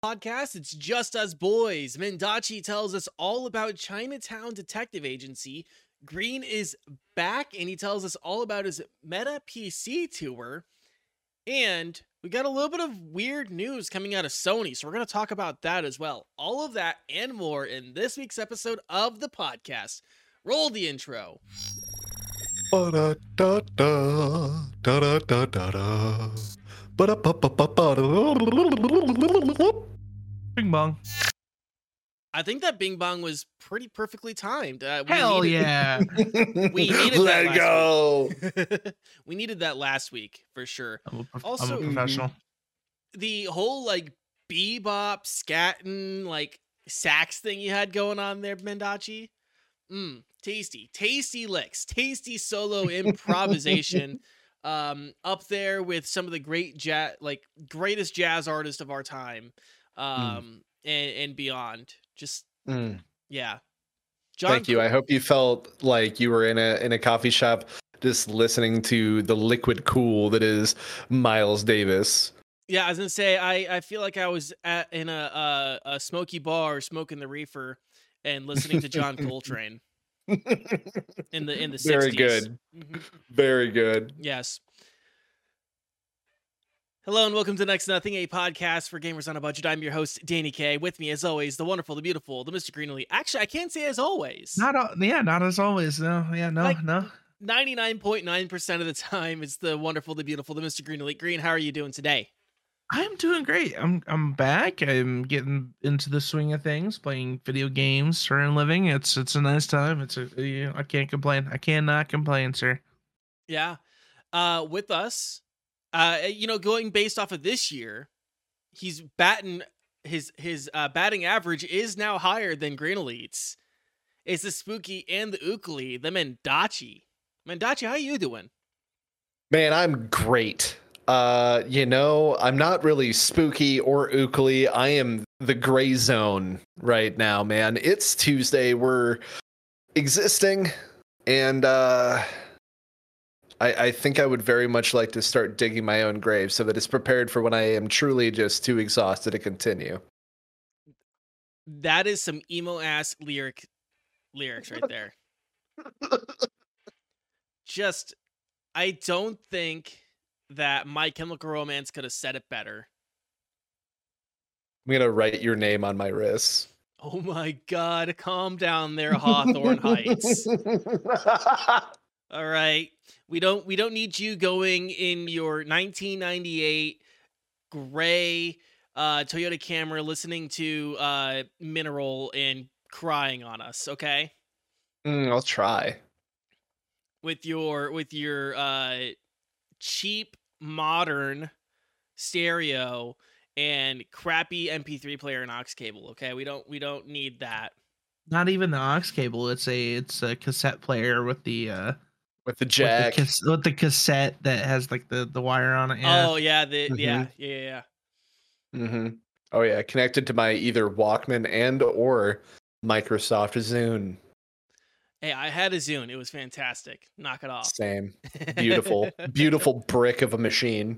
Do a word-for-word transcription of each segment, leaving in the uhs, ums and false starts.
Podcast. It's just us boys. Mendachi tells us all about Chinatown Detective Agency. Green is back and he tells us all about his Meta P C tour. And we got a little bit of weird news coming out of Sony, so we're going to talk about that as well. All of that and more in this week's episode of the podcast. Roll the intro. Ba-da-da-da, da-da-da-da-da. Bing bong. I think that Bing Bong was pretty perfectly timed. Uh, we Hell needed, yeah. We needed Let that go. last we needed that last week for sure. I'm a, prof- Also- I'm a professional. The whole like bebop, scatting, like sax thing you had going on there, Mendachi. Mmm, tasty, tasty licks, tasty solo improvisation. Um, up there with some of the great jazz, like greatest jazz artists of our time, um, and and beyond. Just Mm. yeah. John Thank you. I hope you felt like you were in a in a coffee shop just listening to the liquid cool that is Miles Davis. Yeah, I was gonna say I, I feel like I was at in a, a a smoky bar smoking the reefer and listening to John Coltrane in the in the Very sixties. good. Mhm. Very good. Yes. Hello and welcome to Next Nothing, a podcast for gamers on a budget. I'm your host, Danny K. With me, as always, the wonderful, the beautiful, the Mister Greenlee. Actually, I can't say as always. Not al- yeah, not as always. No, yeah, no, Like- no. ninety-nine point nine percent of the time, it's the wonderful, the beautiful, the Mister Greenlee. Green, how are you doing today? I'm doing great. I'm I'm back. I'm getting into the swing of things, playing video games for a living. It's it's a nice time. It's a yeah, I can't complain. I cannot complain, sir. Yeah. Uh, with us, uh, you know, going based off of this year, he's batting his his uh, batting average is now higher than Green Elite's. It's the Spooky and the Ukuli, the Mendachi. Mendachi, how you doing? Man, I'm great. Uh, you know, I'm not really spooky or ookly. I am the gray zone right now, man. It's Tuesday. We're existing, and uh, I, I think I would very much like to start digging my own grave so that it's prepared for when I am truly just too exhausted to continue. That is some emo ass lyric lyrics right there. Just, I don't think that My Chemical Romance could have said it better. I'm gonna write your name on my wrist. Oh my God, calm down there, Hawthorne Heights. All right, we don't we don't need you going in your nineteen ninety-eight gray uh, Toyota Camry, listening to uh, Mineral and crying on us, okay? Mm, I'll try. With your with your uh, cheap modern stereo and crappy M P three player and aux cable, okay? We don't we don't need that. Not even the aux cable. It's a it's a cassette player with the uh With the with jack. the, cas- with the cassette that has like the the wire on it. Yeah. Oh yeah, the Mhm. yeah yeah yeah. yeah. Mm-hmm. Oh yeah, connected to my either Walkman and or Microsoft Zune. Hey, I had a Zune. It was fantastic. Knock it off. Same. Beautiful, beautiful brick of a machine.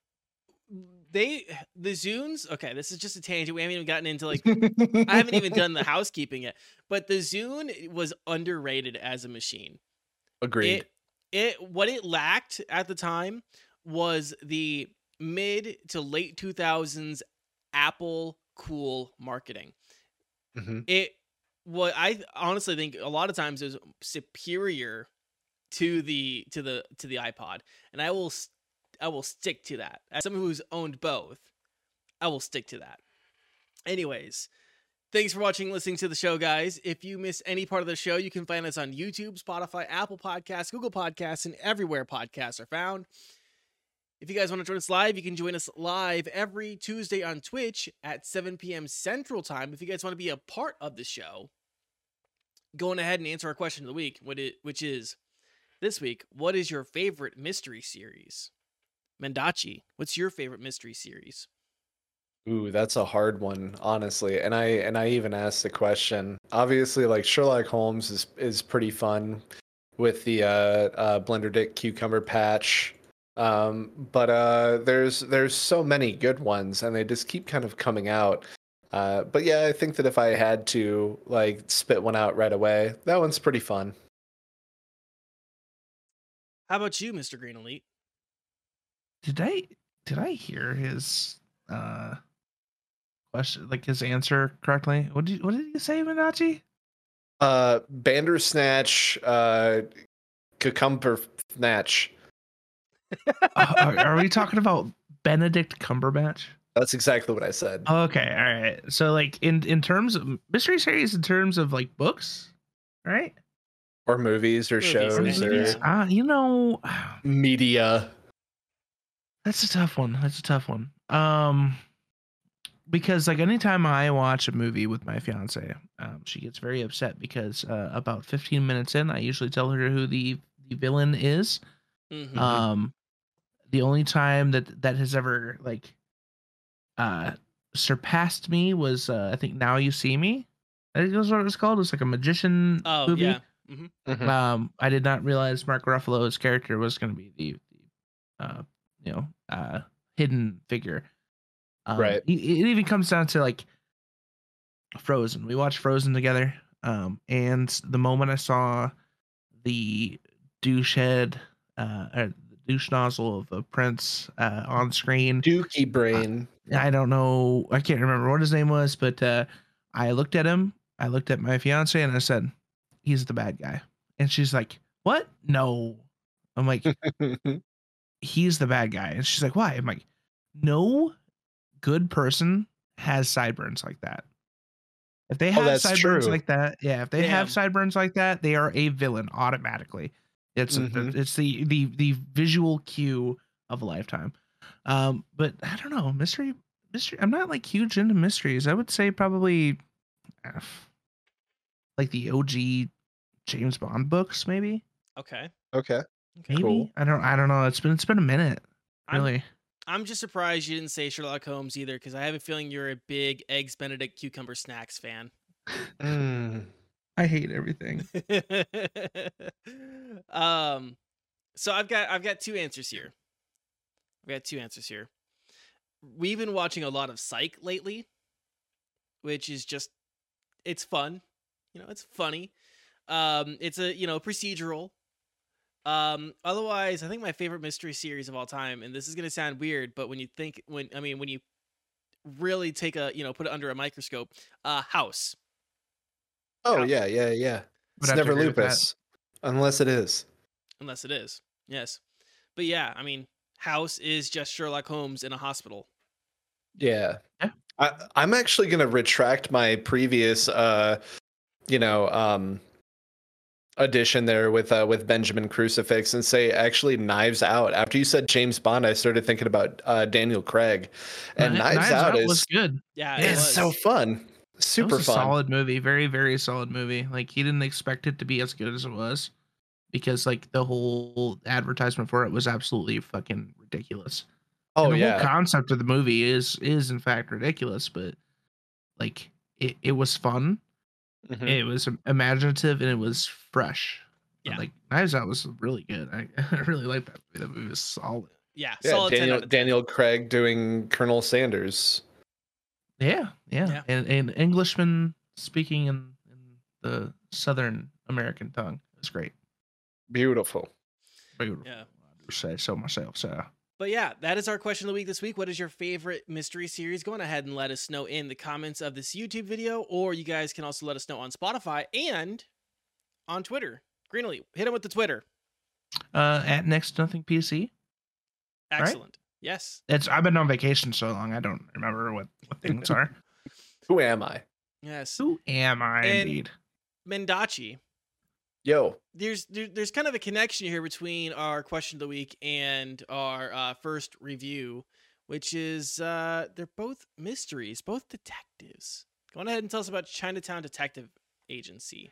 They the Zunes. Okay, this is just a tangent. We haven't even gotten into like I haven't even done the housekeeping yet. But the Zune was underrated as a machine. Agreed. It it what it lacked at the time was the mid to late two thousands Apple cool marketing. Mhm. It what I honestly think a lot of times is superior to the to the to the iPod, and I will s- I will stick to that. As someone who's owned both, I will stick to that. Anyways, thanks for watching, listening to the show, guys. If you miss any part of the show, you can find us on YouTube, Spotify, Apple Podcasts, Google Podcasts, and everywhere podcasts are found. If you guys want to join us live, you can join us live every Tuesday on Twitch at seven p.m. Central Time. If you guys want to be a part of the show, going ahead and answer our question of the week, what it, which is, this week, what is your favorite mystery series? Mendachi, what's your favorite mystery series? Ooh, that's a hard one, honestly. And I and I even asked the question. Obviously, like Sherlock Holmes is is pretty fun with the uh, uh, Blender Dick Cucumber Patch. Um, but uh, there's there's so many good ones, and they just keep kind of coming out. Uh, but yeah, I think that if I had to like spit one out right away, that one's pretty fun. How about you, Mister Green Elite? Did I did I hear his uh question, like his answer correctly? What did you, what did you say, Minachi? Uh, Bandersnatch, uh, Cucumber Snatch. uh, are, are we talking about Benedict Cumberbatch? That's exactly what I said. Okay, all right. So like in in terms of mystery series, in terms of like books, right? Or movies or Movies, shows yeah. or Yeah. Uh, you know, media. that's a tough one. That's a tough one. Um, because like anytime I watch a movie with my fiance, um, she gets very upset because uh, about fifteen minutes in, I usually tell her who the the villain is. Mhm. Mhm. Um, the only time that that has ever like uh surpassed me was uh, I think Now You See Me. I think that's what it was called. It's like a magician Oh movie. yeah. hmm Mhm. Um, I did not realize Mark Ruffalo's character was going to be the, the uh, you know, uh, hidden figure. Um, Right. It, it even comes down to like Frozen. We watched Frozen together. Um, and the moment I saw the douche head, uh, or the douche nozzle of a prince uh, on screen, Dookie Brain. I don't know. I can't remember what his name was, but uh, I looked at him. I looked at my fiance and I said, "He's the bad guy." And she's like, "What? No." I'm like, "He's the bad guy." And she's like, "Why?" I'm like, "No good person has sideburns like that. If they Oh, have that's sideburns true. like that, yeah, if they have Damn. sideburns like that, they are a villain automatically. It's a, Mhm. it's the the the visual cue of a lifetime." Um, but I don't know, mystery mystery. I'm not like huge into mysteries. I would say probably uh, like the O G James Bond books, maybe. Okay. Okay. Okay. Maybe Cool. I don't. I don't know. It's been it's been a minute, I'm- really. I'm just surprised you didn't say Sherlock Holmes either, because I have a feeling you're a big Eggs Benedict Cucumber Snacks fan. Mm. I hate everything. um, so I've got I've got two answers here. I've got two answers here. We've been watching a lot of Psych lately, which is just it's fun. You know, it's funny. Um, it's a you know procedural. Um, otherwise, I think my favorite mystery series of all time, and this is gonna sound weird, but when you think when I mean when you really take a you know put it under a microscope, uh, House. Oh Yeah. yeah, yeah, yeah. Would It's have to never agree with that. lupus, unless it is. Unless it is. Yes. But yeah, I mean, House is just Sherlock Holmes in a hospital. Yeah. Yeah. I, I'm actually going to retract my previous, uh, you know, um, addition there with uh, with Benjamin Crucifix and say actually Knives Out. After you said James Bond, I started thinking about uh, Daniel Craig, and Kni- Knives, Out, is was good. Yeah, Yeah. it it's was. so fun, It super was a fun. solid movie. Very very solid movie. Like he didn't expect it to be as good as it was, because like the whole advertisement for it was absolutely fucking ridiculous. Oh And the yeah, whole concept of the movie is is in fact ridiculous, but like it, it was fun. Mhm. It was imaginative and it was fresh. But, Yeah. like Knives Out was really good. I, I really liked that movie. That movie was solid. Yeah, yeah. solid ten Daniel out of ten. Daniel Craig doing Colonel Sanders. Yeah, yeah. Yeah. And an Englishman speaking in, in the Southern American tongue. It was great. Beautiful. Beautiful. Yeah. I do say so myself. So But yeah, that is our question of the week this week. What is your favorite mystery series? Go on ahead and let us know in the comments of this YouTube video, or you guys can also let us know on Spotify and on Twitter. Greenlee, hit him with the Twitter. uh at Next Nothing P C. Excellent. Yes. It's I've been on vacation so long I don't remember what, what things are. Who am I? Yes. Who am I And- indeed? Mendachi. Yo. There's there, there's kind of a connection here between our question of the week and our uh, first review, which is uh, they're both mysteries, both detectives. Go on ahead and tell us about Chinatown Detective Agency.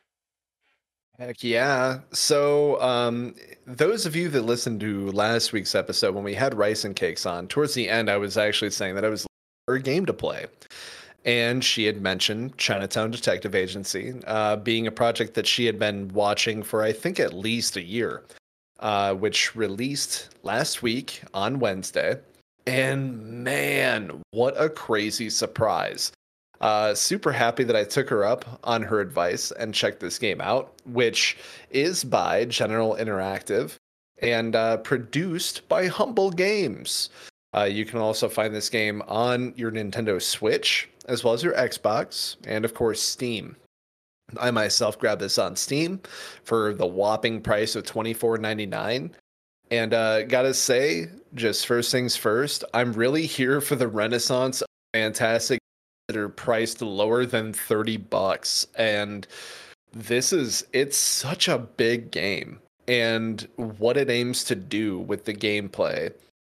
Heck yeah. So, um, those of you that listened to last week's episode when we had Rice and Cakes on, towards the end, I was actually saying that I was looking for a game to play. And she had mentioned Chinatown Detective Agency uh, being a project that she had been watching for, I think, at least a year. uh, which released last week on Wednesday. And man, what a crazy surprise. Uh, super happy that I took her up on her advice and checked this game out, which is by General Interactive and uh, produced by Humble Games. Uh, you can also find this game on your Nintendo Switch, as well as your Xbox, and of course Steam. I myself grabbed this on Steam for the whopping price of twenty-four ninety-nine. And uh, gotta say, just first things first, I'm really here for the renaissance of fantastic that are priced lower than thirty bucks. And this is, it's such a big game. And what it aims to do with the gameplay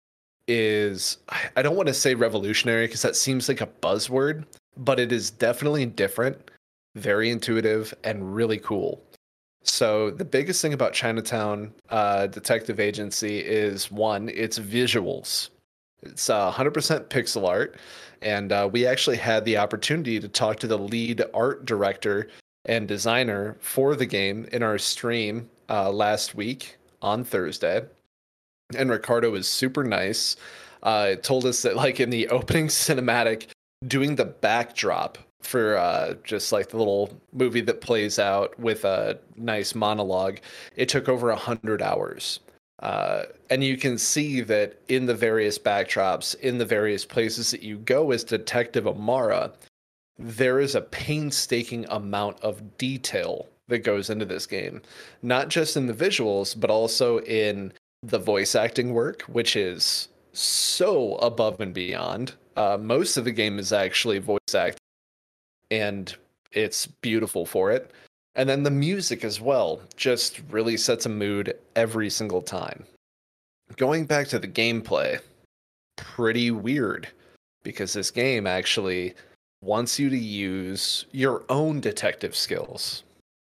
is, I don't want to say revolutionary because that seems like a buzzword, but it is definitely different, very intuitive, and really cool. So the biggest thing about Chinatown uh, Detective Agency is, one, its visuals. It's uh, one hundred percent pixel art, and uh, we actually had the opportunity to talk to the lead art director and designer for the game in our stream uh, last week on Thursday. And Ricardo was super nice. Uh, told us that, like, in the opening cinematic, doing the backdrop for uh, just like the little movie that plays out with a nice monologue, it took over a hundred hours. Uh, and you can see that in the various backdrops, in the various places that you go as Detective Amara, there is a painstaking amount of detail that goes into this game. Not just in the visuals, but also in the voice acting work, which is so above and beyond. Uh, most of the game is actually voice acting, and it's beautiful for it. And then the music as well just really sets a mood every single time. Going back to the gameplay, pretty weird, because this game actually wants you to use your own detective skills.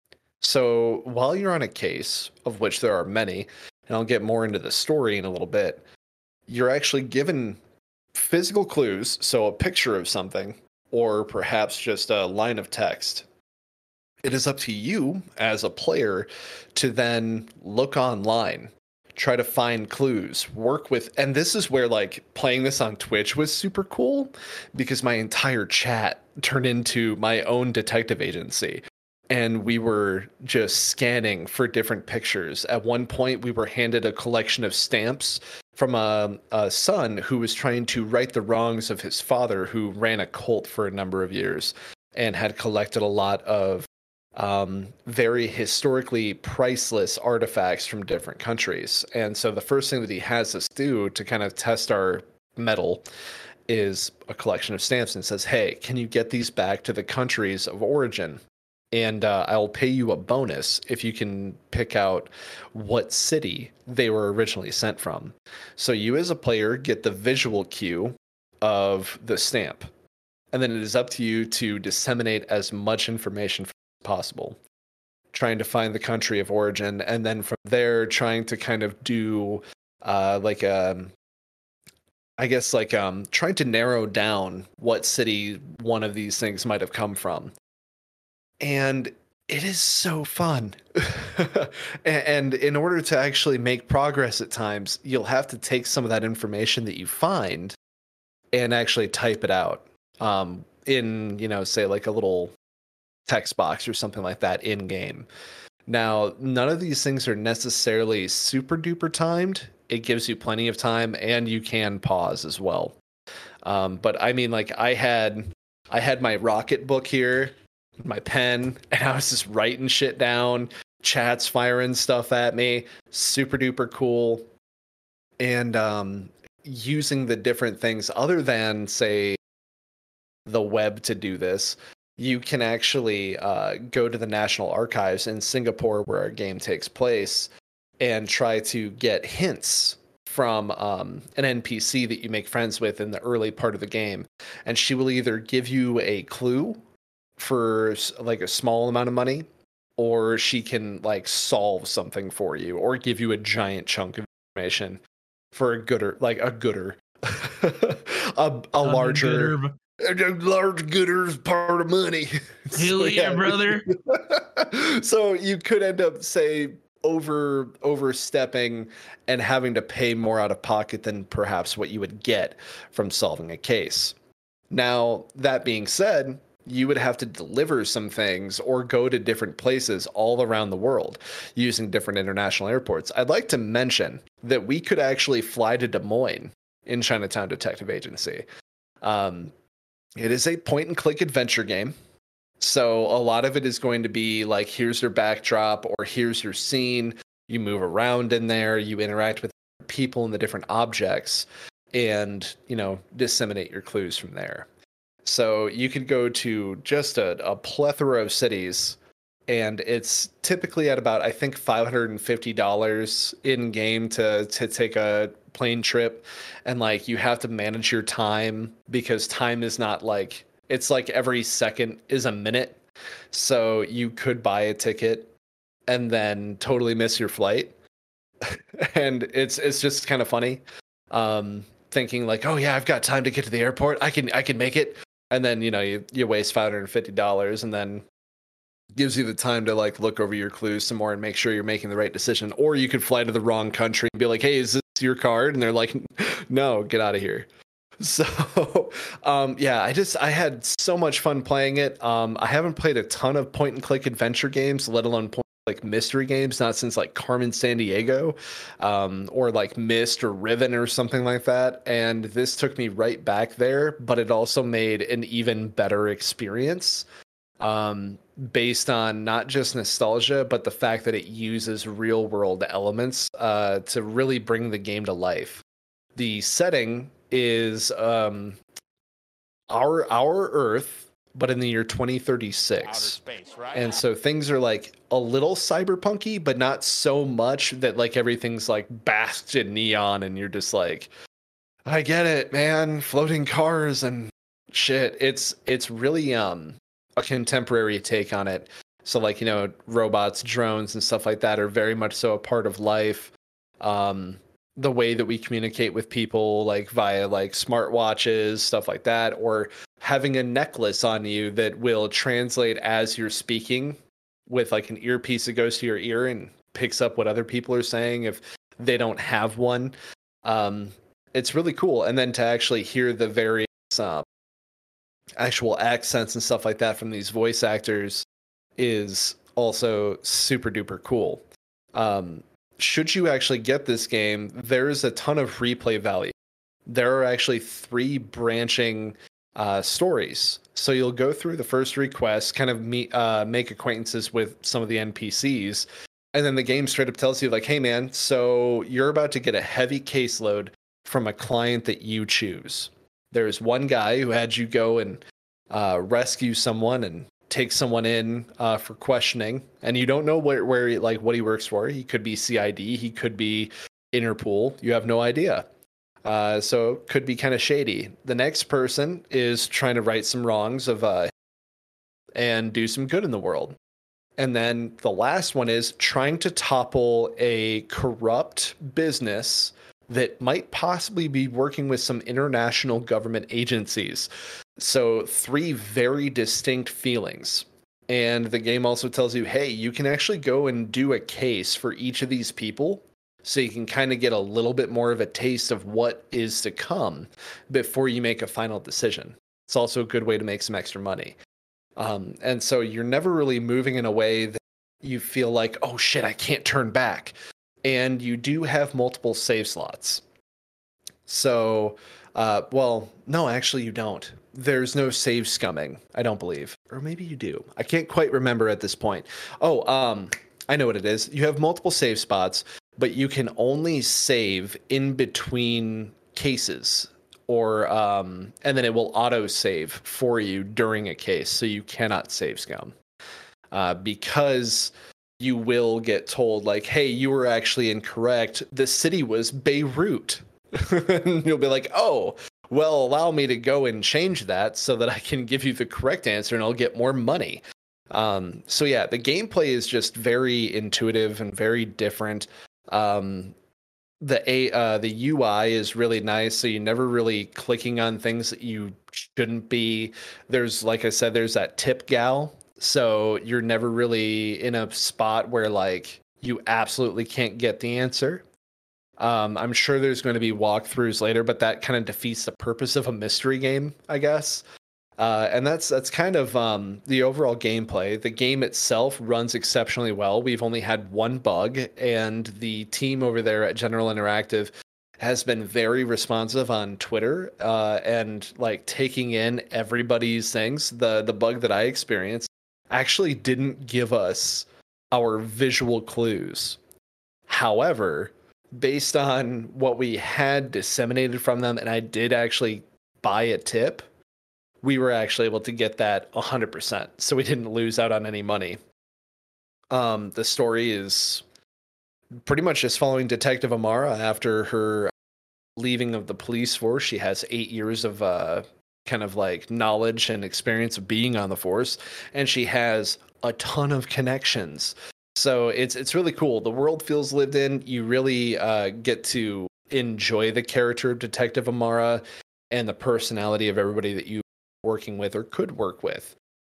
So while you're on a case, of which there are many, and I'll get more into the story in a little bit, you're actually given physical clues, so a picture of something, or perhaps just a line of text. It is up to you as a player to then look online, try to find clues, work with, and this is where, like, playing this on Twitch was super cool, because my entire chat turned into my own detective agency. And we were just scanning for different pictures. At one point, we were handed a collection of stamps from a, a son who was trying to right the wrongs of his father, who ran a cult for a number of years and had collected a lot of um, very historically priceless artifacts from different countries. And so the first thing that he has us do to kind of test our mettle is a collection of stamps, and says, hey, can you get these back to the countries of origin? And uh, I'll pay you a bonus if you can pick out what city they were originally sent from. So you as a player get the visual cue of the stamp. And then it is up to you to disseminate as much information as possible, trying to find the country of origin. And then from there, trying to kind of do uh, like a, I guess like um, trying to narrow down what city one of these things might have come from. And it is so fun. And in order to actually make progress at times, you'll have to take some of that information that you find and actually type it out um, in, you know, say like a little text box or something like that in game. Now, none of these things are necessarily super duper timed. It gives you plenty of time, and you can pause as well. Um, but I mean, like I had, I had my Rocket book here, my pen, and I was just writing shit down, chats firing stuff at me, super duper cool. And um, using the different things other than, say, the web to do this, you can actually uh, go to the National Archives in Singapore, where our game takes place, and try to get hints from um, an N P C that you make friends with in the early part of the game. And she will either give you a clue for like a small amount of money, or she can like solve something for you, or give you a giant chunk of information for a gooder, like a gooder, a, a larger, a large gooder's part of money. Hell so, yeah, yeah, brother. So you could end up, say, over overstepping and having to pay more out of pocket than perhaps what you would get from solving a case. Now, that being said, you would have to deliver some things or go to different places all around the world using different international airports. I'd like to mention that we could actually fly to Des Moines in Chinatown Detective Agency. Um, it is a point and click adventure game. So a lot of it is going to be like, here's your backdrop or here's your scene. You move around in there, you interact with people and the different objects and, you know, disseminate your clues from there. So you could go to just a, a plethora of cities, and it's typically at about, I think, five hundred fifty dollars in game to to take a plane trip. And like, you have to manage your time because time is not like, it's like every second is a minute. So you could buy a ticket and then totally miss your flight. And it's it's just kind of funny. Um, thinking like, oh yeah, I've got time to get to the airport. I can I can make it. And then, you know, you, you waste five hundred fifty dollars and then gives you the time to like look over your clues some more and make sure you're making the right decision. Or you could fly to the wrong country and be like, hey, is this your card? And they're like, no, get out of here. So, um, yeah, I just, I had so much fun playing it. Um, I haven't played a ton of point and click adventure games, let alone point like mystery games, not since like Carmen Sandiego, um, or like Myst or Riven or something like that. And this took me right back there, but it also made an even better experience, um, based on not just nostalgia, but the fact that it uses real world elements, uh, to really bring the game to life. The setting is, um, our, our Earth, but in the year twenty thirty-six. Space, right? And so things are like a little cyberpunky, but not so much that like everything's like basked in neon and you're just like, I get it, man. Floating cars and shit. It's it's really um a contemporary take on it. So like, you know, robots, drones and stuff like that are very much so a part of life. Um the way that we communicate with people, like via like smartwatches, stuff like that, or having a necklace on you that will translate as you're speaking with like an earpiece that goes to your ear and picks up what other people are saying if they don't have one. Um, it's really cool. And then to actually hear the various um, actual accents and stuff like that from these voice actors is also super duper cool. Um, should you actually get this game, there's a ton of replay value. There are actually three branching uh, stories. So you'll go through the first three quests, kind of meet, uh, make acquaintances with some of the N P Cs. And then the game straight up tells you like, hey man, so you're about to get a heavy caseload from a client that you choose. There's one guy who had you go and uh, rescue someone and take someone in uh, for questioning, and you don't know where, where he, like what he works for. He could be C I D, he could be Interpol. You have no idea. Uh, so it could be kind of shady. The next person is trying to right some wrongs of uh, and do some good in the world. And then the last one is trying to topple a corrupt business that might possibly be working with some international government agencies. So three very distinct feelings. And the game also tells you, hey, you can actually go and do a case for each of these people. So you can kind of get a little bit more of a taste of what is to come before you make a final decision. It's also a good way to make some extra money. Um, and so you're never really moving in a way that you feel like, oh shit, I can't turn back. And you do have multiple save slots. So, uh, well, no, actually you don't. There's no save scumming, I don't believe. Or maybe you do. I can't quite remember at this point. Oh, um, I know what it is. You have multiple save spots, but you can only save in between cases, or um, and then it will auto save for you during a case, so you cannot save scum, uh, because you will get told like, "Hey, you were actually incorrect. The city was Beirut." And you'll be like, "Oh, well, allow me to go and change that so that I can give you the correct answer and I'll get more money." Um, so yeah, the gameplay is just very intuitive and very different. Um, the a uh, the U I is really nice, so you're never really clicking on things that you shouldn't be. There's, like I said, there's that tip gal, so you're never really in a spot where like you absolutely can't get the answer. Um, I'm sure there's going to be walkthroughs later, but that kind of defeats the purpose of a mystery game, I guess. Uh, and that's that's kind of um, the overall gameplay. The game itself runs exceptionally well. We've only had one bug, and the team over there at General Interactive has been very responsive on Twitter uh, and like taking in everybody's things. The the bug that I experienced actually didn't give us our visual clues. However, based on what we had disseminated from them, and I did actually buy a tip, we were actually able to get that one hundred percent. So we didn't lose out on any money. Um, the story is pretty much just following Detective Amara after her leaving of the police force. She has eight years of uh, kind of like knowledge and experience of being on the force, and she has a ton of connections. So it's it's really cool. The world feels lived in. You really uh, get to enjoy the character of Detective Amara and the personality of everybody that you are working with or could work with.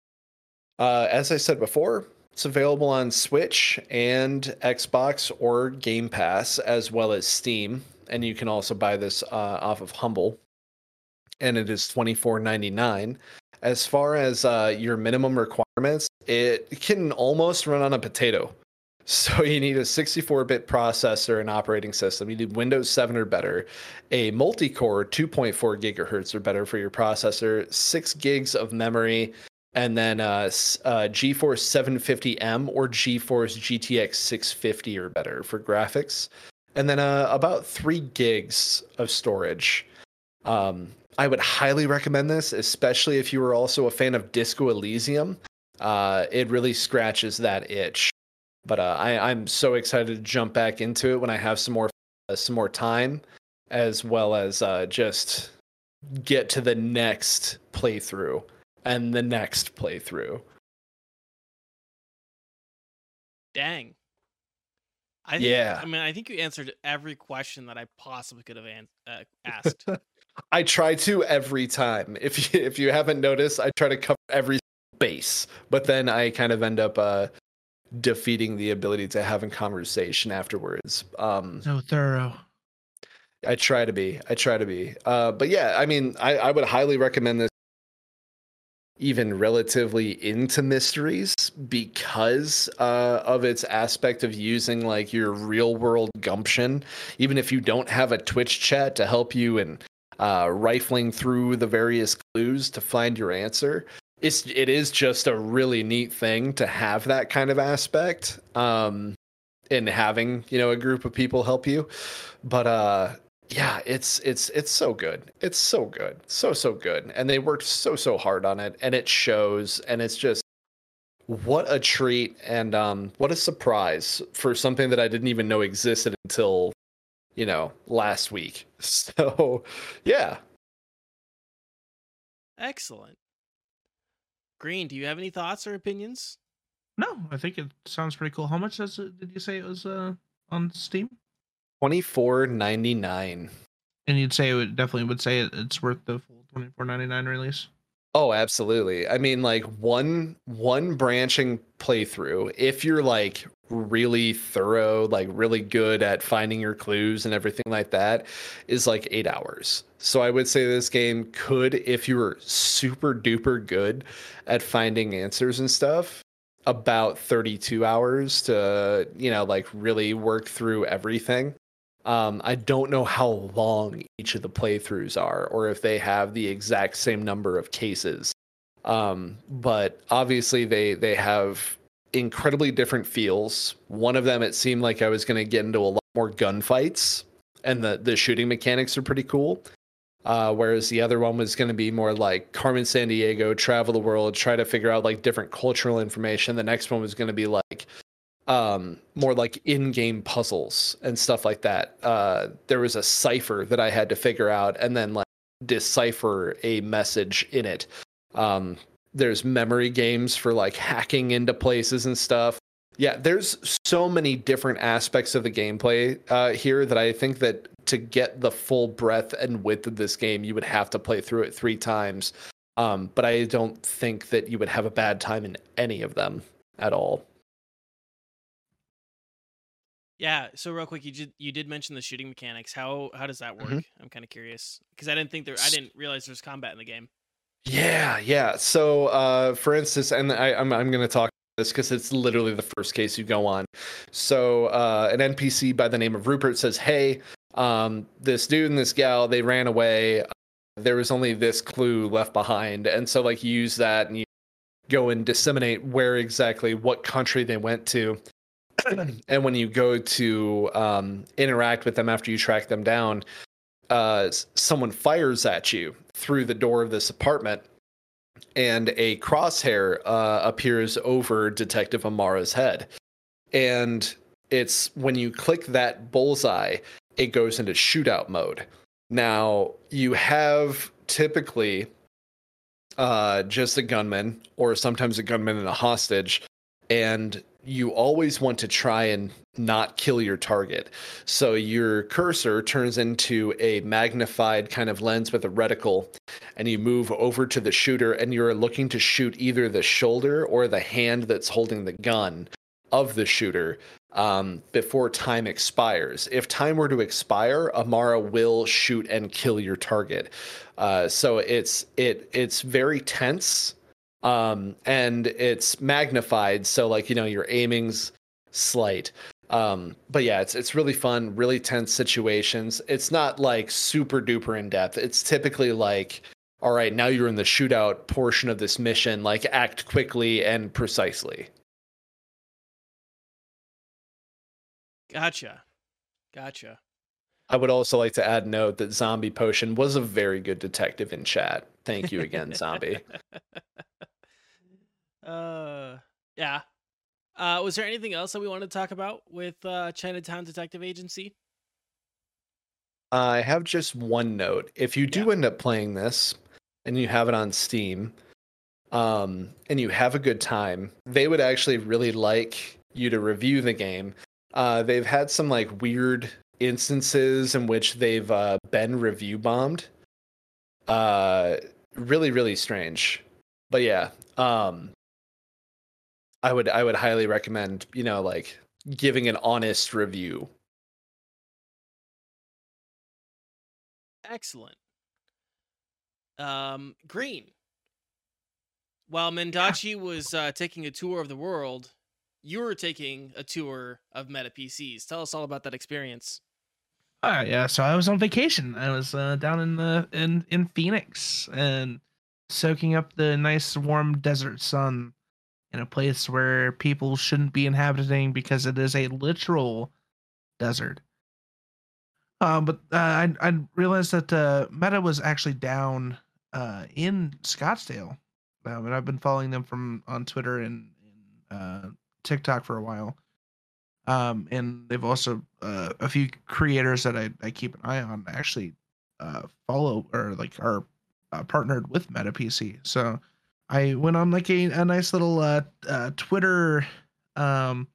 Uh, as I said before, it's available on Switch and Xbox or Game Pass, as well as Steam. And you can also buy this uh, off of Humble. And it is twenty-four ninety-nine. As far as uh, your minimum requirements, it can almost run on a potato. So you need a sixty-four bit processor and operating system. You need Windows seven or better, a multi-core two point four gigahertz or better for your processor, six gigs of memory, and then uh, uh, GeForce seven fifty M or GeForce G T X six fifty or better for graphics, and then uh, about three gigs of storage. Um, I would highly recommend this, especially if you were also a fan of Disco Elysium. Uh, it really scratches that itch. But uh, I, I'm so excited to jump back into it when I have some more uh, some more time, as well as uh, just get to the next playthrough and the next playthrough. Dang. I think, Yeah. I mean, I think you answered every question that I possibly could have an- uh, asked. I try to every time. If you, if you haven't noticed, I try to cover every base, but then I kind of end up uh, defeating the ability to have a conversation afterwards. Um, So thorough. I try to be. I try to be. Uh, but yeah, I mean, I, I would highly recommend this. Even relatively into mysteries because uh, of its aspect of using like your real world gumption. Even if you don't have a Twitch chat to help you and uh, rifling through the various clues to find your answer, it's it is just a really neat thing to have that kind of aspect um, in having, you know, a group of people help you. But uh, yeah, it's it's it's so good. It's so good. So so good. And they worked so so hard on it, and it shows, and it's just what a treat and um what a surprise for something that I didn't even know existed until, you know, last week. So, yeah. Excellent. Green, do you have any thoughts or opinions? No, I think it sounds pretty cool. How much does it, did you say it was uh, on Steam? twenty-four ninety-nine. And you'd say it would definitely would say it, it's worth the full twenty-four ninety-nine release. Oh, absolutely. I mean, like one one branching playthrough, if you're like really thorough, like really good at finding your clues and everything like that, is like eight hours. So I would say this game could, if you were super duper good at finding answers and stuff, about thirty-two hours to, you know, like really work through everything. Um, I don't know how long each of the playthroughs are, or if they have the exact same number of cases. Um, but obviously, they they have incredibly different feels. One of them, it seemed like I was going to get into a lot more gunfights, and the the shooting mechanics are pretty cool. Uh, whereas the other one was going to be more like Carmen Sandiego, travel the world, try to figure out like different cultural information. The next one was going to be like um more like in-game puzzles and stuff like that. Uh there was a cipher that I had to figure out and then like decipher a message in it. Um there's memory games for like hacking into places and stuff. Yeah, there's so many different aspects of the gameplay uh here that I think that to get the full breadth and width of this game, you would have to play through it three times. Um but I don't think that you would have a bad time in any of them at all. Yeah. So real quick, you did you did mention the shooting mechanics. How how does that Mhm. work? I'm kind of curious because I didn't think there. I didn't realize there's combat in the game. Yeah, yeah. So, uh, for instance, and I, I'm I'm going to talk about this because it's literally the first case you go on. So, uh, an N P C by the name of Rupert says, "Hey, um, this dude and this gal, they ran away. There was only this clue left behind." And so, like, you use that and you go and disseminate where exactly what country they went to. And when you go to um, interact with them after you track them down, uh, someone fires at you through the door of this apartment, and a crosshair uh, appears over Detective Amara's head. And it's when you click that bullseye, it goes into shootout mode. Now, you have typically uh, just a gunman, or sometimes a gunman and a hostage, and you always want to try and not kill your target. So your cursor turns into a magnified kind of lens with a reticle, and you move over to the shooter, and you're looking to shoot either the shoulder or the hand that's holding the gun of the shooter um, before time expires. If time were to expire, Amara will shoot and kill your target. Uh, so it's it it's very tense, um, and it's magnified. So like you know your aiming's slight. Um, but yeah, it's it's really fun, really tense situations. It's not like super duper in depth. It's typically like, all right, now you're in the shootout portion of this mission. Like act quickly and precisely. Gotcha. Gotcha. I would also like to add note that Zombie Potion was a very good detective in chat. Thank you again, Zombie. uh, yeah. Uh, was there anything else that we wanted to talk about with uh, Chinatown Detective Agency? I have just one note. If you do Yeah. end up playing this and you have it on Steam, um, and you have a good time, they would actually really like you to review the game. Uh, they've had some like weird instances in which they've uh, been review bombed. Uh, really, really strange. But yeah, um, I would I would highly recommend, you know, like giving an honest review. Excellent. Um, Green. While Yeah. Mendachi was uh, taking a tour of the world, you were taking a tour of Meta P Cs. Tell us all about that experience. Uh, yeah, so I was on vacation. I was uh, down in the in in Phoenix and soaking up the nice warm desert sun in a place where people shouldn't be inhabiting because it is a literal desert. Um, but uh, I I realized that uh, Meta was actually down uh, in Scottsdale, um, and I've been following them from on Twitter and, and uh, TikTok for a while. Um, and they've also uh, a few creators that I, I keep an eye on actually uh, follow or like are uh, partnered with Meta P C. So I went on like a, a nice little uh, uh, Twitter. Um,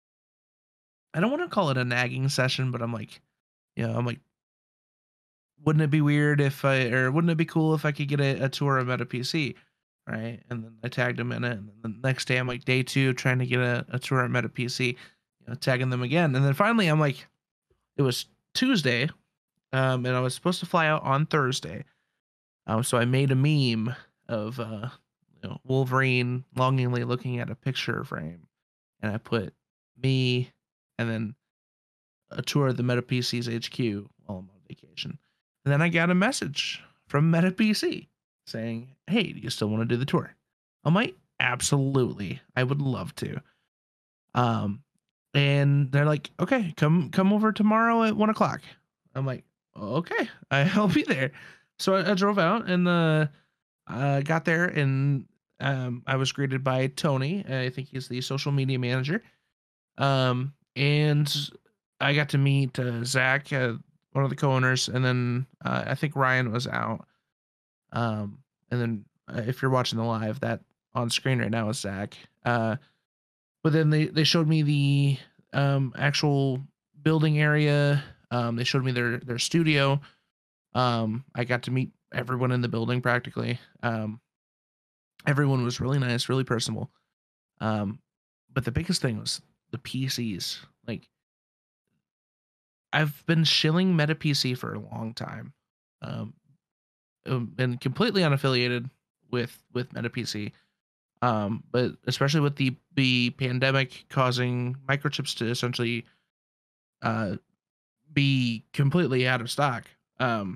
I don't want to call it a nagging session, but I'm like, you know, I'm like, wouldn't it be weird if I, or wouldn't it be cool if I could get a, a tour of Meta P C? Right. And then I tagged him in it. And then the next day, I'm like, day two, trying to get a, a tour of Meta P C, you know, tagging them again. And then finally, I'm like, it was Tuesday, um, and I was supposed to fly out on Thursday. Um, so I made a meme of, uh, you know, Wolverine longingly looking at a picture frame, and I put me and then a tour of the Meta P C's H Q while I'm on vacation. And then I got a message from Meta P C saying, "Hey, do you still want to do the tour?" I'm like, "Absolutely, I would love to." Um, and they're like, "Okay, come come over tomorrow at one o'clock." I'm like, "Okay, I'll be there." So I, I drove out and uh, uh, got there, and um, I was greeted by Tony. I think he's the social media manager. Um, and I got to meet uh, Zach, uh, one of the co-owners, and then uh, I think Ryan was out. Um, and then uh, if you're watching the live, that on screen right now is Zach. Uh, but then they they showed me the um actual building area. Um, they showed me their their studio. Um, I got to meet everyone in the building practically. Um, everyone was really nice, really personable. Um, but the biggest thing was the P Cs. Like I've been shilling MetaPC for a long time, um, um, been completely unaffiliated with with MetaPC. Um, but especially with the the pandemic causing microchips to essentially uh, be completely out of stock, um,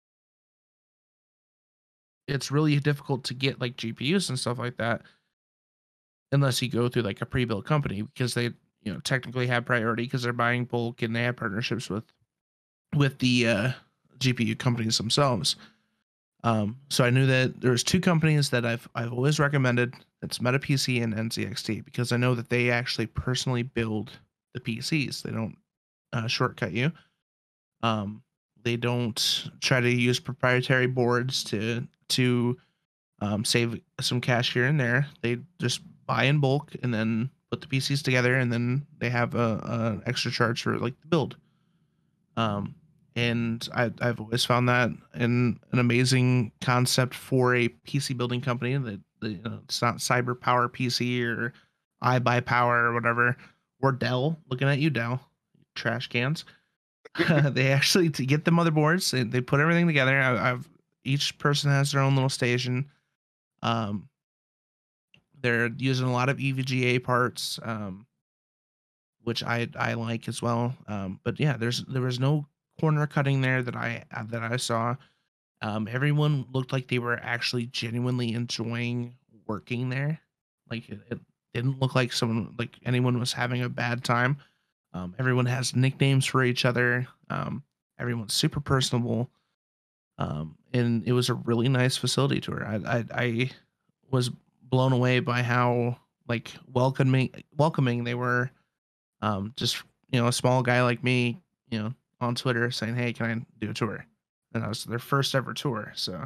it's really difficult to get like G P Us and stuff like that unless you go through like a pre-built company because they you know technically have priority because they're buying bulk and they have partnerships with with the uh, G P U companies themselves. Um, so I knew that there's two companies that I've I've always recommended. It's MetaPC and N Z X T because I know that they actually personally build the P Cs. They don't uh, shortcut you. Um, they don't try to use proprietary boards to to um, save some cash here and there. They just buy in bulk and then put the P Cs together, and then they have a, a extra charge for like the build. Um, and I, I've always found that an an amazing concept for a P C building company. That, that you know, it's not Cyber Power P C or iBuyPower or whatever, or Dell. Looking at you, Dell, trash cans. They actually to get the motherboards, they, they put everything together. I, I've each person has their own little station. Um, they're using a lot of E V G A parts, um, which I I like as well. Um, but yeah, there's there was no corner cutting there that I that I saw. Um, everyone looked like they were actually genuinely enjoying working there. Like it, it didn't look like someone like anyone was having a bad time. Um, everyone has nicknames for each other. Um, everyone's super personable. Um, and it was a really nice facility tour. I, I, I was blown away by how like welcoming, welcoming they were. Um, just you know, a small guy like me, you know, on Twitter saying, "Hey, can I do a tour?" And I was their first ever tour. So,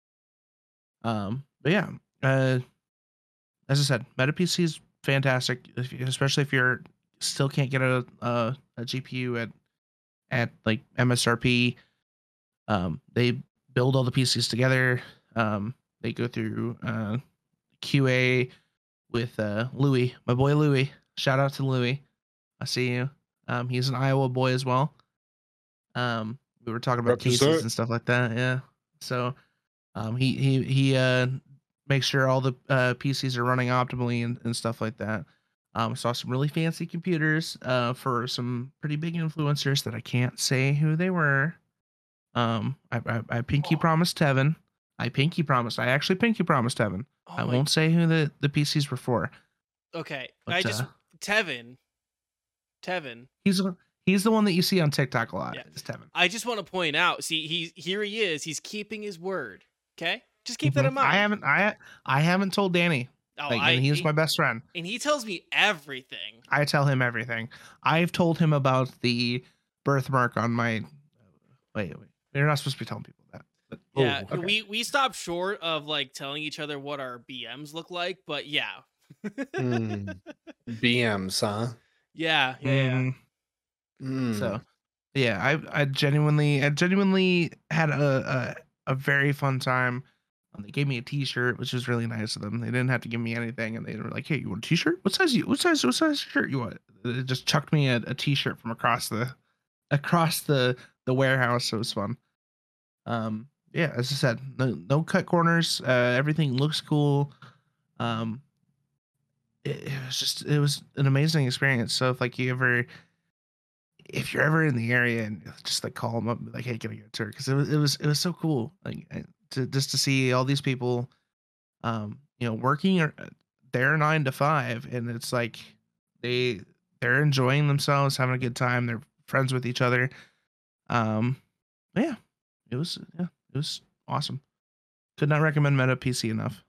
um, but yeah, uh, as I said, MetaPC is fantastic, if you, especially if you're still can't get a, a a G P U at at like M S R P. Um, they build all the P Cs together. Um, they go through uh, Q A with uh, Louis, my boy Louis. Shout out to Louis. I see you. Um, he's an Iowa boy as well. Um, we were talking about Represent. cases and stuff like that. Yeah. So, um, he he he uh makes sure all the uh, P Cs are running optimally and, and stuff like that. Um, saw some really fancy computers uh for some pretty big influencers that I can't say who they were. Um, I I, I pinky promised Tevin. I pinky promised. I actually pinky promised Tevin. Oh I my- won't say who the the P Cs were for. Okay, But, I just uh, Tevin, Tevin. He's the- he's the one that you see on TikTok a lot. Yeah. It's Tevin. I just want to point out. See, he's here. He is. He's keeping his word. Okay, just keep that Mhm. in mind. I haven't I I haven't told Danny. Oh, Like, I, and he's he- my best friend. and he tells me everything. I tell him everything. I've told him about the birthmark on my. Wait, wait. You're not supposed to be telling people that. But, Yeah, oh, okay. we we stopped short of like telling each other what our B Ms look like, but yeah, Mm. B Ms, huh? yeah, yeah, yeah. Mm, Mm. So, yeah, I I genuinely I genuinely had a a, a very fun time. Um, they gave me a T-shirt, which was really nice of them. They didn't have to give me anything, and they were like, "Hey, you want a T-shirt? What size you? What size? What size shirt you want?" They just chucked me a, a T-shirt from across the across the the warehouse. So it was fun. Um, yeah, as I said, no no cut corners. Uh, everything looks cool. Um, it, it was just it was an amazing experience. So if like you ever if you're ever in the area and just like call them up and be like, "Hey, can I get a tour?" Because it was it was it was so cool, like I- to just to see all these people, um, you know, working or- their nine to five, and it's like they they're enjoying themselves, having a good time, they're friends with each other. Um, yeah, it was yeah, it was awesome. Could not recommend Meta P C enough,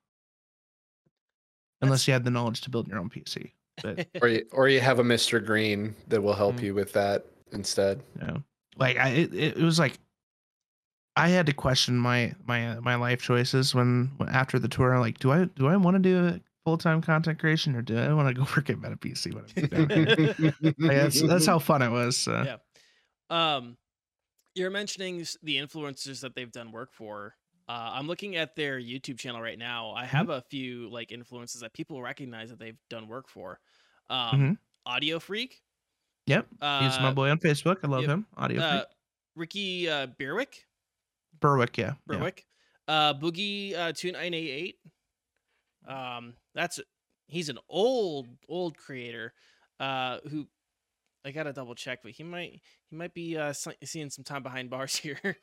unless That's- you had the knowledge to build your own P C. But Or you, or you have a Mister Green that will help Mm. you with that instead. yeah, like I it, it was like I had to question my my my life choices when after the tour. Like, do I do I want to do a full time content creation or do I want to go work at Meta P C? When I'm done? Like, that's that's how fun it was. So. Yeah. Um, you're mentioning s- the influencers that they've done work for. Uh, I'm looking at their YouTube channel right now. I have a few like influences that people recognize that they've done work for. Um, Mhm. Audio Freak, Yep. He's my Uh, boy on Facebook. I love yep. him. Audio Uh, Freak. Ricky uh, Berwick. Berwick, yeah. yeah. Berwick. Uh, Boogie uh, two nine eight eight. Um, that's he's an old old creator. Uh, who I gotta double check, but he might he might be uh si- seeing some time behind bars here.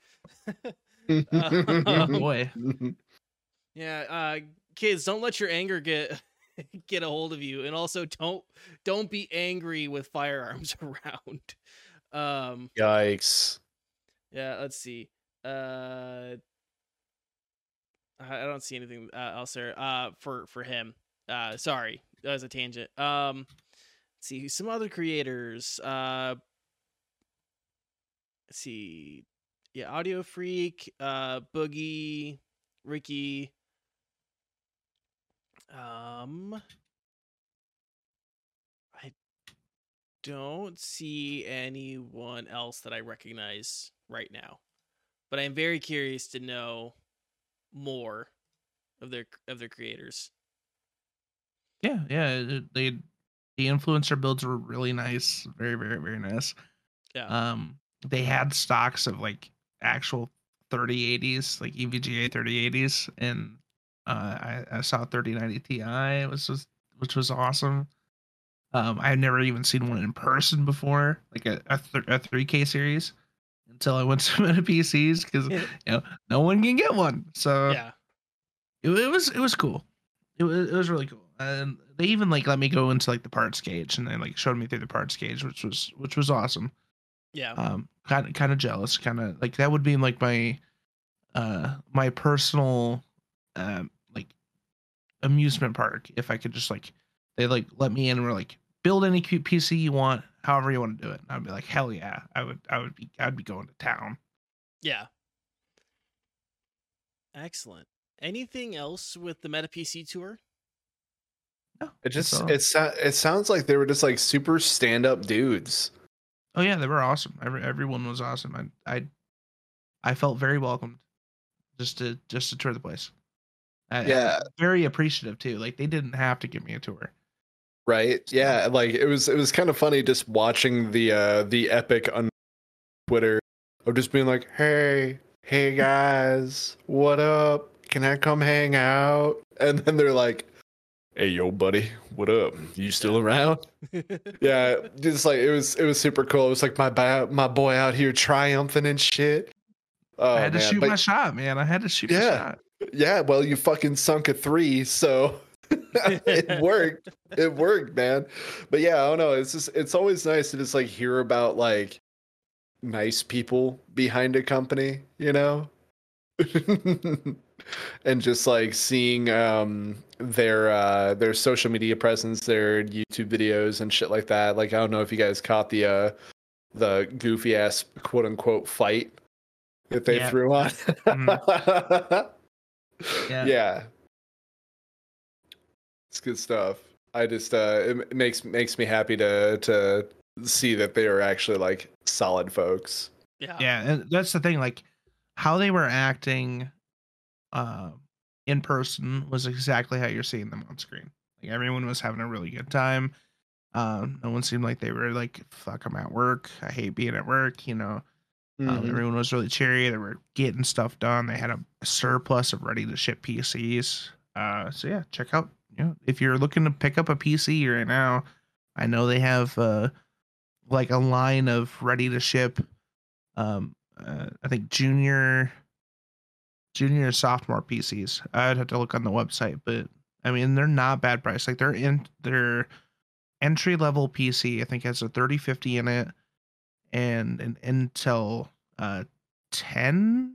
Oh Um, boy. yeah, uh, kids, don't let your anger get get a hold of you, and also don't don't be angry with firearms around. Um, Yikes. yeah, let's see. Uh, I I don't see anything uh, else there. Uh, for for him. Uh, sorry, that was a tangent. Um, let's see some other creators. Uh, let's see. Yeah, Audio Freak, uh, Boogie, Ricky. Um, I don't see anyone else that I recognize right now, but I'm very curious to know more of their of their creators. Yeah, yeah. it- They the influencer builds were really nice. Very, very, very nice. Yeah, Um, they had stocks of like actual thirty eighties, like E V G A thirty eighties, and uh, I, I saw thirty ninety Ti, which was which was awesome. Um, I had never even seen one in person before, like a a, th- a three K series, until I went to Meta P Cs because you know no one can get one. So yeah, it, it was it was cool. It was it was really cool, and they even like let me go into like the parts gauge, and they like showed me through the parts gauge, which was which was awesome. yeah, Um, kind of kind of jealous, kind of like that would be like my uh my personal um like amusement park if I could just like they like let me in and were like build any cute P C you want, however you want to do it. And I'd be like hell yeah, I would I would be I'd be going to town. yeah. Excellent. Anything else with the Meta P C tour? No, It that's just all. it so- it sounds like they were just like super stand up dudes. Oh yeah, they were awesome. Every everyone was awesome. I I I felt very welcomed just to just to tour the place. I, I Yeah, very appreciative too. Like they didn't have to give me a tour. right. So, Yeah, like it was it was kind of funny just watching the uh the epic on Twitter of just being like, "Hey, hey guys, what up? Can I come hang out?" And then they're like, "Hey, yo, buddy, what up? You still Yeah. around?" Yeah, just like it was it was super cool. It was like my ba- my boy out here triumphing and shit. I Oh had to man, shoot my but shot, man. I had to shoot my yeah, shot. yeah. Well, you fucking sunk a three, so it worked. It worked, man. But yeah, I don't know. It's just it's always nice to just like hear about like nice people behind a company, you know? And just like seeing um their uh their social media presence, their YouTube videos and shit like that. Like I don't know if you guys caught the uh the goofy ass quote unquote fight that they Yeah. threw on. Mhm. Yeah. Yeah. It's good stuff. I just uh it it makes makes me happy to to see that they are actually like solid folks. Yeah. Yeah. And that's the thing. Like how they were acting uh, in person was exactly how you're seeing them on screen. Like everyone was having a really good time. Um, no one seemed like they were like, fuck, I'm at work. I hate being at work, you know. Um, Mhm. everyone was really cheery. They were getting stuff done. They had a surplus of ready to ship P Cs. Uh, so yeah, check out. You know, if you're looking to pick up a P C right now, I know they have uh like a line of ready to ship. Um, uh, I think junior, junior and sophomore P Cs. I'd have to look on the website, but I mean they're not bad price. Like they're in their entry level P C. I think has a thirty fifty in it and an Intel uh ten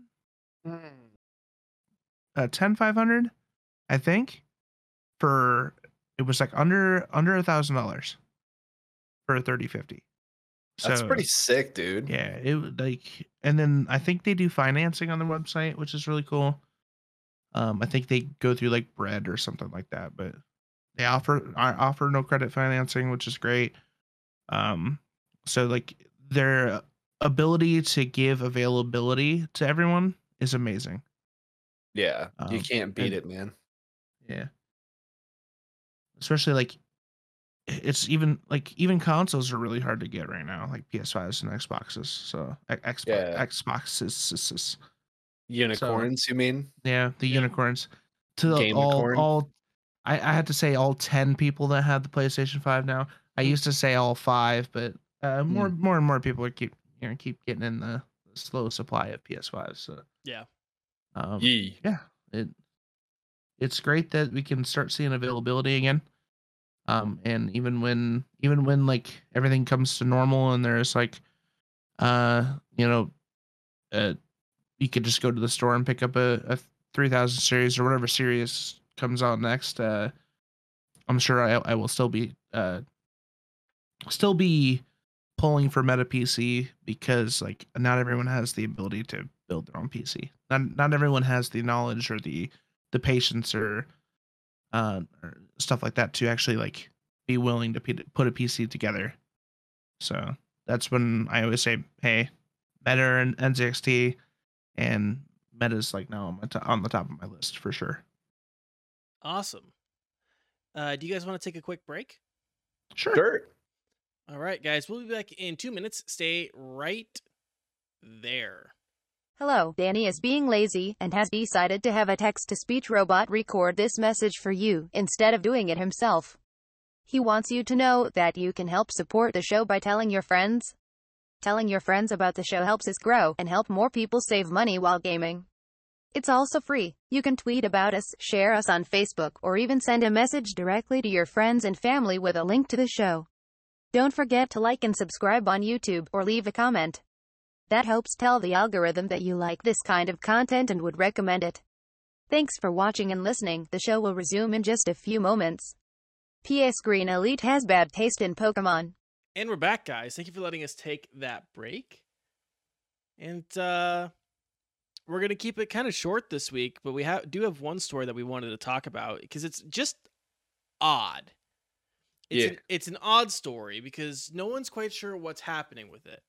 uh ten five hundred, I think, for it was like under under a thousand dollars for a thirty fifty. That's So pretty sick, dude. yeah, it would like, and then I think they do financing on the website, which is really cool. Um, I think they go through like Bread or something like that, but they offer I offer no credit financing, which is great. Um, so like their ability to give availability to everyone is amazing. Yeah, you Um, can't beat and it, man. yeah, especially like it's even like even consoles are really hard to get right now, like P S fives and Xboxes. So X- Xbox Yeah. Xboxes. So Unicorns, you mean? yeah, the Yeah. unicorns. To all Gamecorn? all, I, I had to say all ten people that have the PlayStation Five now. I Hmm. used to say all five, but uh, more Hmm. more and more people are keep you know keep getting in the slow supply of P S fives. So Yeah. um, Yee. yeah, it it's great that we can start seeing availability again. Um, and even when even when like everything comes to normal and there's like uh you know uh you could just go to the store and pick up a, a three thousand series or whatever series comes out next. Uh, I'm sure I I will still be uh still be pulling for Meta P C because like not everyone has the ability to build their own P C. Not not everyone has the knowledge or the the patience or uh or stuff like that to actually like be willing to p- put a P C together. So that's when I always say, hey, Meta and N Z X T and Meta's like now on, my to- on the top of my list for sure. Awesome. Uh, do you guys want to take a quick break? Sure. Sure. All right, guys. We'll be back in two minutes. Stay right there. Hello, Danny is being lazy and has decided to have a text-to-speech robot record this message for you instead of doing it himself. He wants you to know that you can help support the show by telling your friends. Telling your friends about the show helps us grow and help more people save money while gaming. It's also free. You can tweet about us, share us on Facebook, or even send a message directly to your friends and family with a link to the show. Don't forget to like and subscribe on YouTube or leave a comment. That helps tell the algorithm that you like this kind of content and would recommend it. Thanks for watching and listening. The show will resume in just a few moments. P S Green Elite has bad taste in Pokemon. And we're back, guys. Thank you for letting us take that break. And uh, we're gonna keep it kind of short this week, but we have do have one story that we wanted to talk about because it's just odd. It's Yeah. an, it's an odd story because no one's quite sure what's happening with it.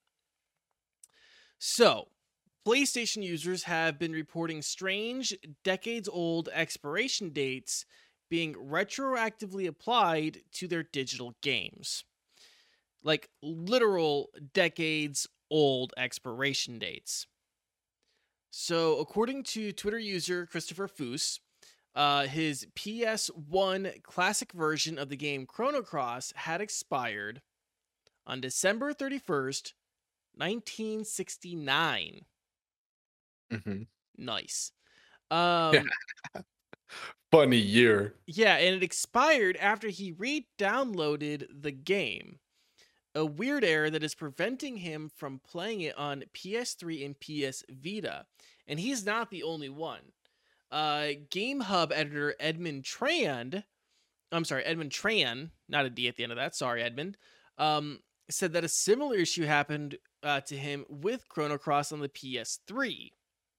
So, PlayStation users have been reporting strange, decades-old expiration dates being retroactively applied to their digital games. Like literal decades-old expiration dates. So, according to Twitter user Christopher Foose, uh, his P S one classic version of the game Chrono Cross had expired on December thirty-first, nineteen sixty-nine. Mm-hmm. Nice. Um, Funny year. yeah, and it expired after he re-downloaded the game. A weird error that is preventing him from playing it on P S three and P S Vita. And he's not the only one. Uh, GameHub editor Edmund Tran, I'm sorry, Edmund Tran, not a D at the end of that, sorry, Edmund, um, said that a similar issue happened uh, to him with Chrono Cross on the P S three.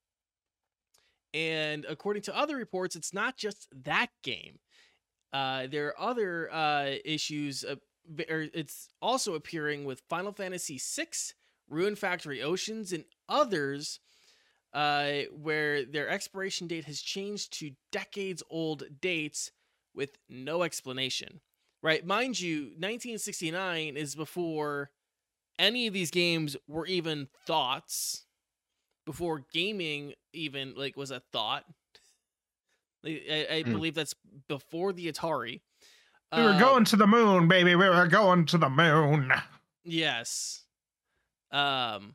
And according to other reports, it's not just that game. Uh, there are other uh, issues. Uh, or it's also appearing with Final Fantasy six, Ruin Factory Oceans, and others uh, where their expiration date has changed to decades-old dates with no explanation. Right? Mind you, nineteen sixty-nine is before any of these games were even thoughts. Before gaming even like was a thought. I, I Hmm. believe that's before the Atari. We were Uh, going to the moon, baby. We were going to the moon. Yes. Um.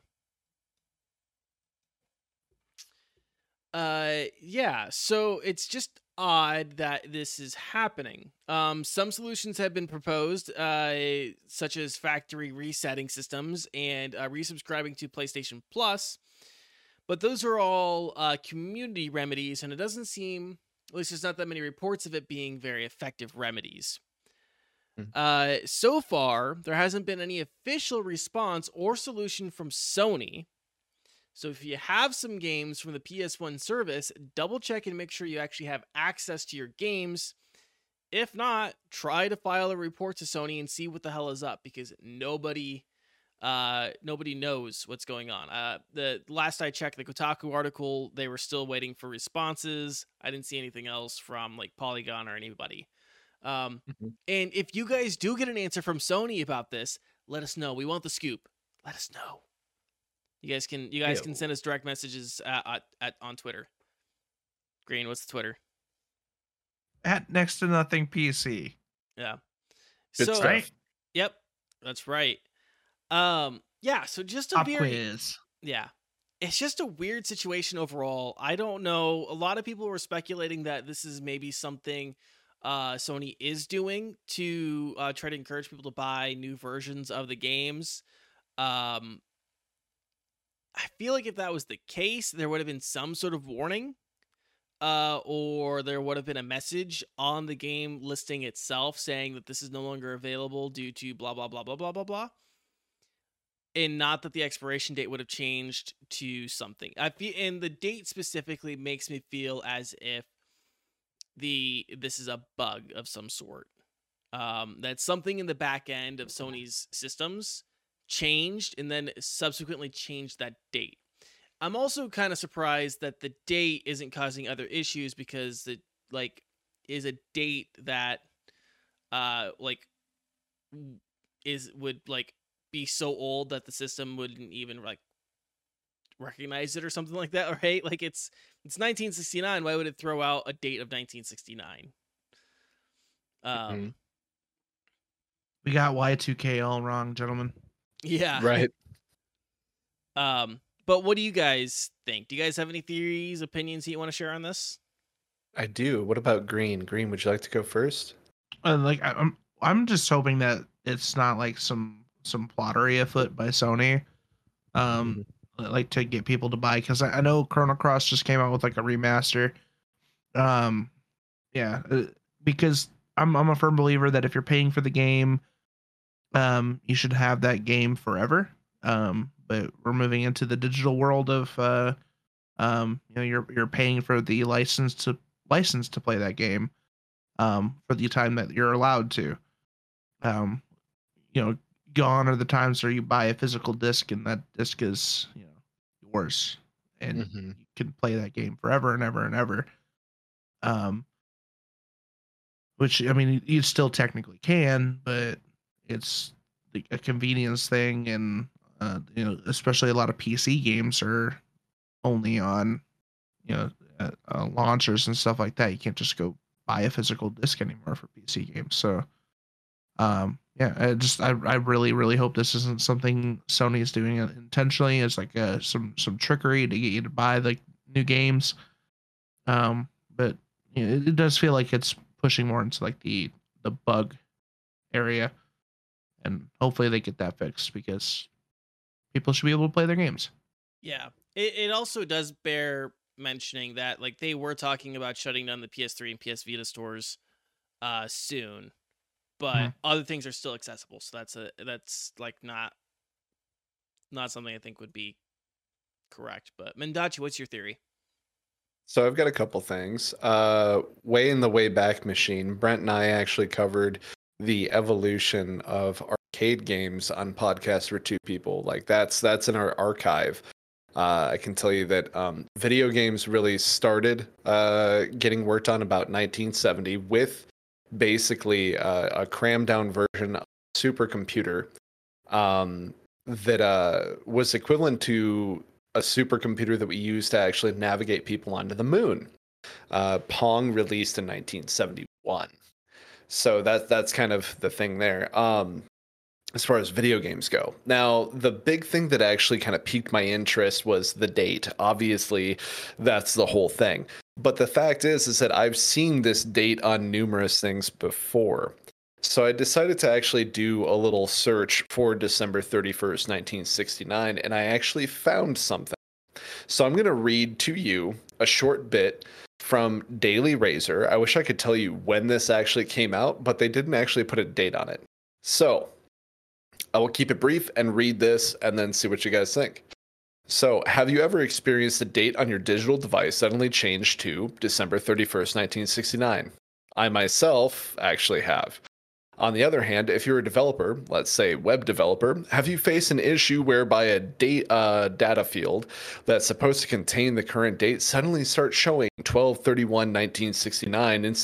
Uh. Yeah. So it's just odd that this is happening. Um. Some solutions have been proposed, uh, such as factory resetting systems and uh, resubscribing to PlayStation Plus. But those are all uh, community remedies, and it doesn't seem, at least there's not that many reports of it being very effective remedies. Hmm. Uh, so far, there hasn't been any official response or solution from Sony. So if you have some games from the P S one service, double check and make sure you actually have access to your games. If not, try to file a report to Sony and see what the hell is up, because nobody... Uh, nobody knows what's going on. Uh, the last I checked, the Kotaku article, they were still waiting for responses. I didn't see anything else from like Polygon or anybody. Um, Mhm. and if you guys do get an answer from Sony about this, let us know. We want the scoop. Let us know. You guys can you guys can Ew. send us direct messages at, at, at on Twitter. Green, what's the Twitter? At next to nothing P C. Yeah. Good so stuff. Right? Yep, that's right. Um, yeah. So just a Pop very quiz. yeah. It's just a weird situation overall. I don't know. A lot of people were speculating that this is maybe something uh, Sony is doing to uh, try to encourage people to buy new versions of the games. Um, I feel like if that was the case, there would have been some sort of warning, uh, or there would have been a message on the game listing itself saying that this is no longer available due to blah, blah, blah, blah, blah, blah, blah. And not that the expiration date would have changed to something. I feel, and the date specifically makes me feel as if the this is a bug of some sort. Um, that something in the back end of Sony's systems changed and then subsequently changed that date. I'm also kind of surprised that the date isn't causing other issues because it like is a date that uh like is would like be so old that the system wouldn't even like recognize it or something like that, right? Like it's it's nineteen sixty-nine. Why would it throw out a date of nineteen sixty-nine? Um, Mhm. We got Y two K all wrong, gentlemen. yeah, Right. Um, but what do you guys think? Do you guys have any theories, opinions that you want to share on this? I do. What about Green? Green, would you like to go first? Uh, like I- I'm, I'm just hoping that it's not like some some plottery afoot by Sony, um, like to get people to buy. Because I, I know Chrono Cross just came out with like a remaster. Um, yeah, uh, because I'm I'm a firm believer that if you're paying for the game, um, you should have that game forever. Um, but we're moving into the digital world of uh, um, you know, you're you're paying for the license to license to play that game, um, for the time that you're allowed to. Um, you know, gone are the times where you buy a physical disc and that disc is, you know, yours, and Mhm. you can play that game forever and ever and ever. Um, which I mean, you still technically can, but it's the- a convenience thing, and uh, you know, especially a lot of P C games are only on, you know, uh, uh, launchers and stuff like that. You can't just go buy a physical disc anymore for P C games. So, um, yeah, I just I I really really hope this isn't something Sony is doing intentionally. It's like uh, some some trickery to get you to buy the new games. Um, but you know, it, it does feel like it's pushing more into like the the bug area, and hopefully they get that fixed because people should be able to play their games. Yeah. It it also does bear mentioning that like they were talking about shutting down the P S three and P S Vita stores uh soon, but Mhm. other things are still accessible. So that's a that's like not not something I think would be correct. But Mendachi, what's your theory? So I've got a couple things. Uh, way in the way back machine, Brent and I actually covered the evolution of arcade games on Podcast for Two People. Like that's that's in our archive. Uh, I can tell you that um, video games really started uh, getting worked on about nineteen seventy with basically uh, a crammed down version of a supercomputer um, that uh, was equivalent to a supercomputer that we use to actually navigate people onto the moon. Uh, Pong released in nineteen seventy-one. So that, that's kind of the thing there. Um, as far as video games go. Now, the big thing that actually kind of piqued my interest was the date. Obviously, that's the whole thing. But the fact is, is that I've seen this date on numerous things before. So I decided to actually do a little search for December thirty-first, nineteen sixty-nine, and I actually found something. So I'm going to read to you a short bit from Daily Razor. I wish I could tell you when this actually came out, but they didn't actually put a date on it. So I will keep it brief and read this and then see what you guys think. So, have you ever experienced the date on your digital device suddenly change to December thirty-first, nineteen sixty-nine? I myself actually have. On the other hand, if you're a developer, let's say web developer, have you faced an issue whereby a date uh, data field that's supposed to contain the current date suddenly starts showing twelve thirty-one nineteen sixty-nine instead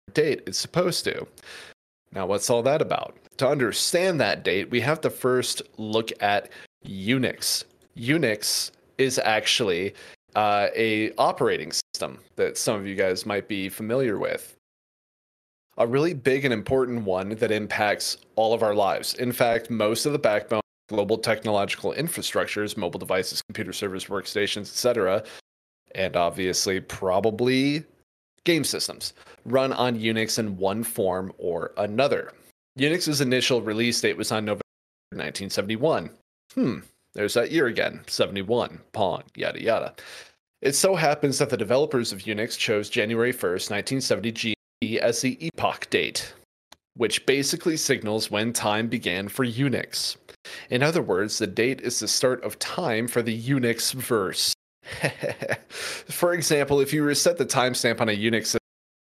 date it's supposed to. Now, what's all that about? To understand that date, we have to first look at Unix. Unix is actually uh, a operating system that some of you guys might be familiar with. A really big and important one that impacts all of our lives. In fact, most of the backbone of global technological infrastructures, mobile devices, computer servers, workstations, et cetera, and obviously probably game systems, run on Unix in one form or another. Unix's initial release date was on November nineteen seventy-one. Hmm, there's that year again, seventy-one, Pong, yada yada. It so happens that the developers of Unix chose January first, nineteen seventy G M T as the epoch date, which basically signals when time began for Unix. In other words, the date is the start of time for the Unix verse. For example, if you reset the timestamp on a Unix system,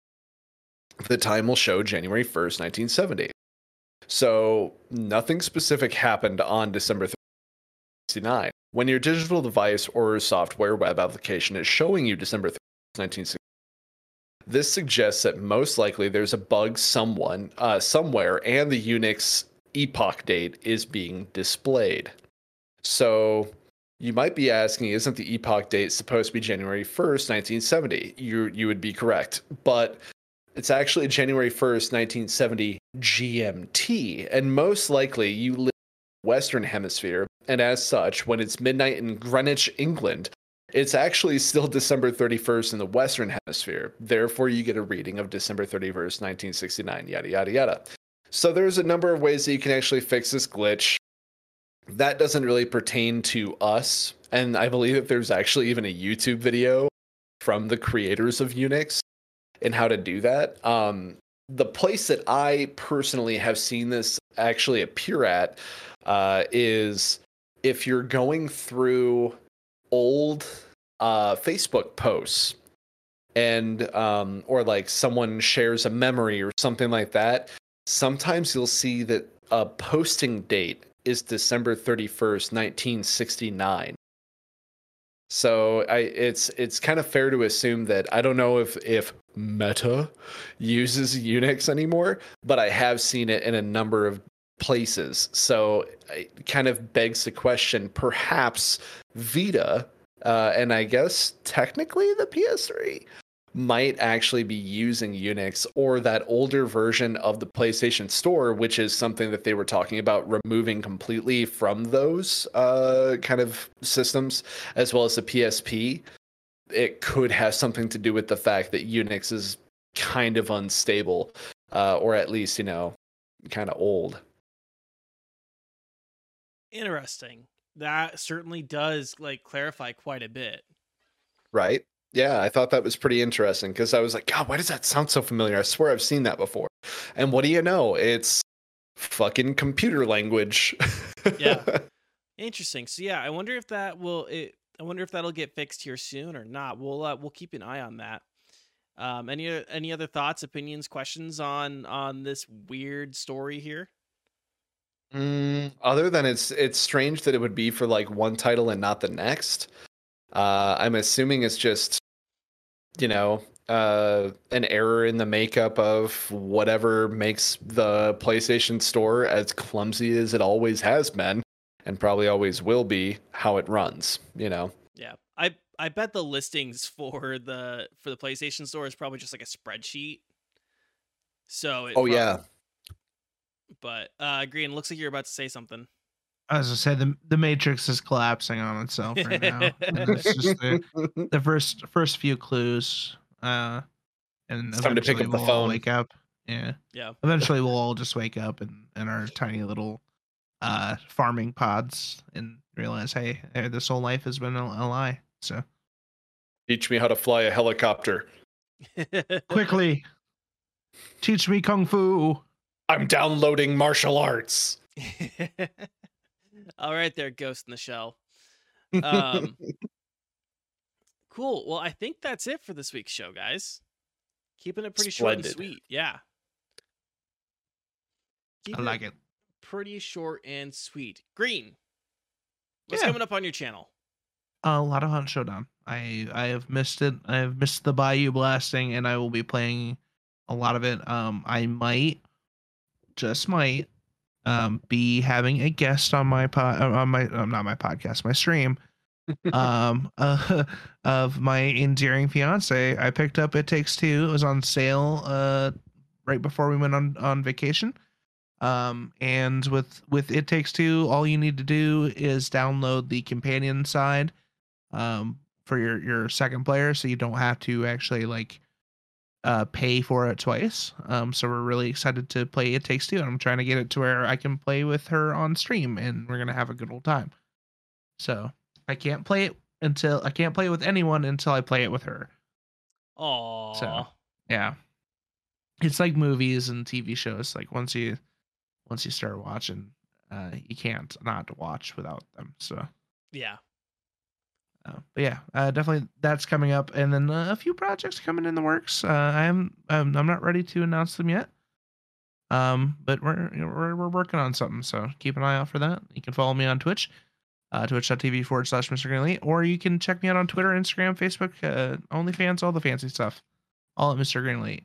the time will show January first, nineteen seventy. So nothing specific happened on December third, nineteen sixty-nine. When your digital device or software web application is showing you December third, nineteen sixty, this suggests that most likely there's a bug someone, uh, somewhere, and the Unix epoch date is being displayed. So you might be asking, isn't the epoch date supposed to be January first, nineteen seventy? You you would be correct, but it's actually January first, nineteen seventy G M T, and most likely you live in the Western Hemisphere, and as such, when it's midnight in Greenwich, England, it's actually still December thirty-first in the Western Hemisphere. Therefore, you get a reading of December thirty-first, nineteen sixty-nine, yada, yada, yada. So there's a number of ways that you can actually fix this glitch. That doesn't really pertain to us, and I believe that there's actually even a YouTube video from the creators of Unix and how to do that. Um, the place that I personally have seen this actually appear at uh, is if you're going through old uh, Facebook posts and um, or like someone shares a memory or something like that, sometimes you'll see that a posting date is December thirty-first, nineteen sixty-nine. So I it's it's kind of fair to assume that I don't know if if Meta uses Unix anymore, but I have seen it in a number of places. So it kind of begs the question, perhaps Vita uh, and I guess technically the P S three might actually be using Unix or that older version of the PlayStation Store, which is something that they were talking about removing completely from those uh, kind of systems, as well as the P S P. It could have something to do with the fact that Unix is kind of unstable, uh, or at least, you know, kind of old. Interesting. That certainly does like clarify quite a bit. Right? Yeah, I thought that was pretty interesting because I was like, God, why does that sound so familiar? I swear I've seen that before. And what do you know? It's fucking computer language. Yeah. Interesting. So yeah, I wonder if that will it I wonder if that'll get fixed here soon or not. We'll uh, we'll keep an eye on that. Um any any other thoughts, opinions, questions on on this weird story here? Mm, other than it's it's strange that it would be for like one title and not the next. Uh, I'm assuming it's just, you know, uh, an error in the makeup of whatever makes the PlayStation Store as clumsy as it always has been, and probably always will be, how it runs, you know. Yeah. I I bet the listings for the for the PlayStation Store is probably just like a spreadsheet. So it Oh, prob- yeah. But uh Green, looks like you're about to say something. As I said, the the Matrix is collapsing on itself right now. And it's just the, the first first few clues, uh, and It's time to pick eventually up the we'll all phone. wake up. Yeah, Yeah. eventually we'll all just wake up in, in our tiny little uh farming pods and realize, hey, eh, this whole life has been a, a lie. So Teach me how to fly a helicopter. quickly, teach me kung fu. I'm downloading martial arts. All right there, Ghost in the Shell. Um Cool. Well, I think that's it for this week's show, guys. Keeping it pretty short and Splendid. sweet. Yeah. I Keeping like it. pretty short and sweet. Green, what's Yeah. coming up on your channel? A lot of Hunt Showdown. I I have missed it. I have missed the Bayou blasting, and I will be playing a lot of it. Um, I might, just might, um, be having a guest on my pod, on my, uh, not my podcast, my stream, um, uh, of my endearing fiance. I picked up It Takes Two. It was on sale, uh, right before we went on on vacation. Um, and with with It Takes Two, all you need to do is download the companion side, um, for your your second player, so you don't have to actually like uh pay for it twice. Um, so we're really excited to play It Takes Two, and I'm trying to get it to where I can play with her on stream, and we're gonna have a good old time. So I can't play it until I can't play it with anyone until I play it with her. Aww. So yeah, it's like movies and T V shows. Like once you once you start watching, uh, you can't not watch without them. So yeah. Uh, but yeah, uh, definitely that's coming up, and then uh, a few projects coming in the works. Uh, I am um, I'm not ready to announce them yet, um, but we're, we're we're working on something. So keep an eye out for that. You can follow me on Twitch, uh, twitch.tv forward slash Mister Green Elite, or you can check me out on Twitter, Instagram, Facebook, uh, OnlyFans, all the fancy stuff, all at Mister Green Elite.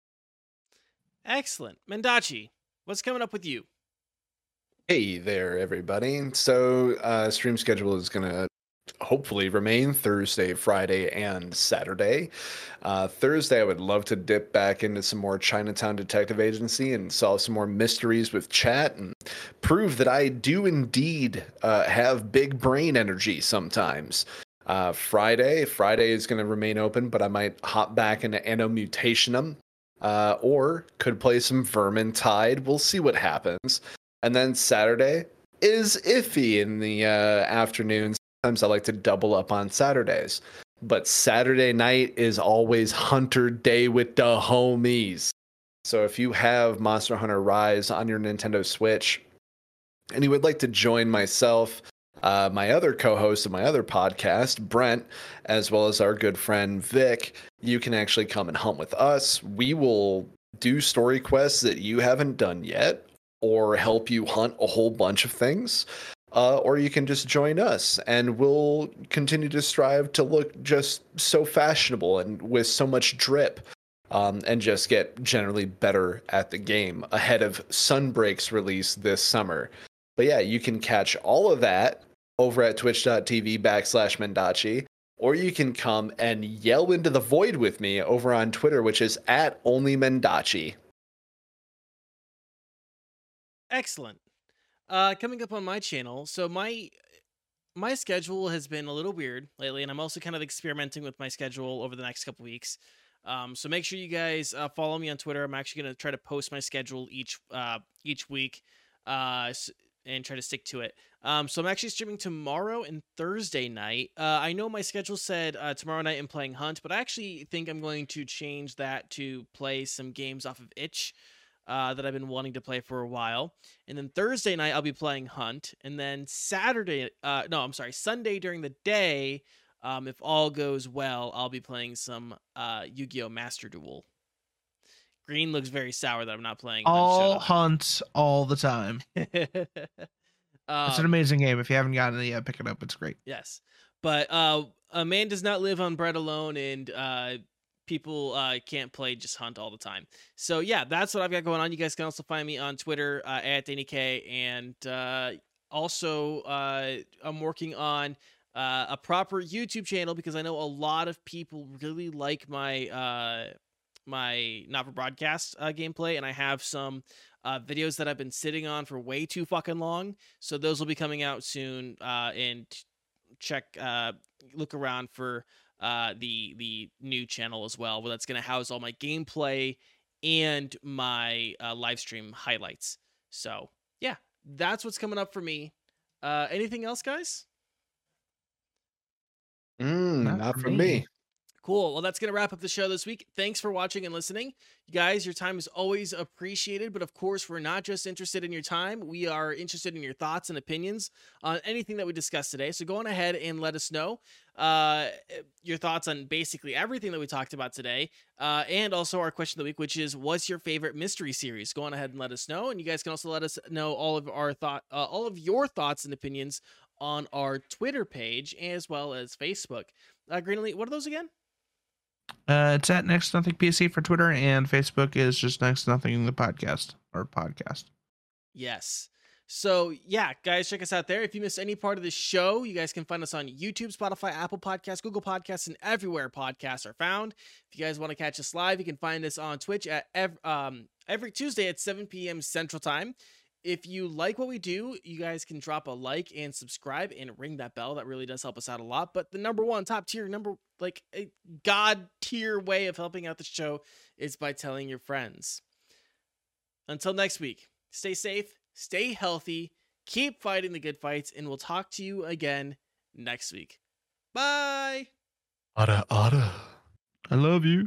Excellent. Mendachi, what's coming up with you? Hey there, everybody. So, uh, stream schedule is going to hopefully remain Thursday, Friday, and Saturday. Uh, Thursday, I would love to dip back into some more Chinatown Detective Agency and solve some more mysteries with chat and prove that I do indeed uh, have big brain energy sometimes. Uh, Friday, Friday is going to remain open, but I might hop back into Anno Mutationum, uh, or could play some Vermintide. We'll see what happens. And then Saturday is iffy in the uh, afternoons. Sometimes I like to double up on Saturdays. But Saturday night is always Hunter Day with the homies. So if you have Monster Hunter Rise on your Nintendo Switch and you would like to join myself, uh, my other co-host of my other podcast, Brent, as well as our good friend Vic, you can actually come and hunt with us. We will do story quests that you haven't done yet, or help you hunt a whole bunch of things. Uh, or you can just join us, and we'll continue to strive to look just so fashionable and with so much drip, um, and just get generally better at the game ahead of Sunbreak's release this summer. But yeah, you can catch all of that over at twitch.tv backslash Mendachi, or you can come and yell into the void with me over on Twitter, which is at only Mendachi. Excellent. Uh, coming up on my channel, so my my schedule has been a little weird lately, and I'm also kind of experimenting with my schedule over the next couple weeks. Um, so make sure you guys uh, follow me on Twitter. I'm actually going to try to post my schedule each uh, each week, uh, and try to stick to it. Um, so I'm actually streaming tomorrow and Thursday night. Uh, I know my schedule said uh, tomorrow night I'm playing Hunt, but I actually think I'm going to change that to play some games off of Itch. Uh, that I've been wanting to play for a while. And then Thursday night, I'll be playing Hunt. And then Saturday, uh, no, I'm sorry, Sunday during the day, um, if all goes well, I'll be playing some uh, Yu-Gi-Oh! Master Duel. Green looks very sour that I'm not playing All Hunt all the time. um, It's an amazing game. If you haven't gotten it yet, pick it up. It's great. Yes. But uh, a man does not live on bread alone, and uh, people uh, can't play just Hunt all the time. So yeah, that's what I've got going on. You guys can also find me on Twitter uh, at Danny K, and uh, also uh, I'm working on uh, a proper YouTube channel because I know a lot of people really like my uh, my not for broadcast uh, gameplay, and I have some uh, videos that I've been sitting on for way too fucking long. So those will be coming out soon, uh, and check uh, look around for uh the the new channel as well, where that's going to house all my gameplay and my uh, live stream highlights. So yeah, that's what's coming up for me. Uh anything else, guys? Mm, not, not for me. me. Cool. Well, that's going to wrap up the show this week. Thanks for watching and listening. You guys, your time is always appreciated, but of course, we're not just interested in your time. We are interested in your thoughts and opinions on anything that we discussed today. So go on ahead and let us know uh, your thoughts on basically everything that we talked about today. Uh, and also our question of the week, which is, what's your favorite mystery series? Go on ahead and let us know. And you guys can also let us know all of our thought, uh, all of your thoughts and opinions on our Twitter page, as well as Facebook. Uh, Green Elite, what are those again? Uh, it's at Next Nothing P C for Twitter, and Facebook is just Next Nothing the podcast or podcast. Yes. So yeah, guys, check us out there. If you missed any part of the show, you guys can find us on YouTube, Spotify, Apple Podcasts, Google Podcasts, and everywhere podcasts are found. If you guys want to catch us live, you can find us on Twitch at ev- um, every Tuesday at seven p.m. Central Time. If you like what we do, you guys can drop a like and subscribe and ring that bell. That really does help us out a lot. But the number one, top tier, number like a god tier way of helping out the show is by telling your friends. Until next week, stay safe, stay healthy, keep fighting the good fights, and we'll talk to you again next week. Bye! Otta, otta. I love you.